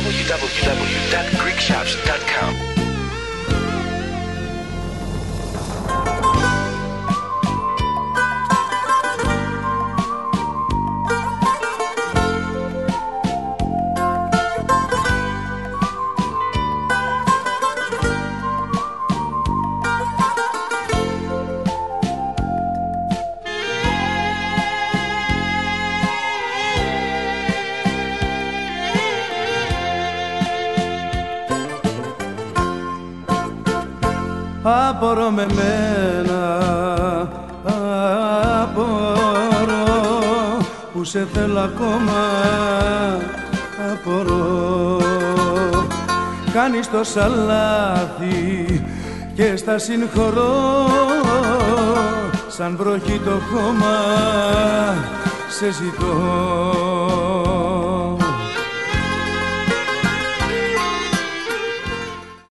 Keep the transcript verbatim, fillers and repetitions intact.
double-u double-u double-u dot greek shops dot com. Απορώ με μένα, απορώ που σε θέλω ακόμα, απορώ. Κάνεις τόσα λάθη και στα συγχωρώ, σαν βροχή το χώμα σε ζητώ.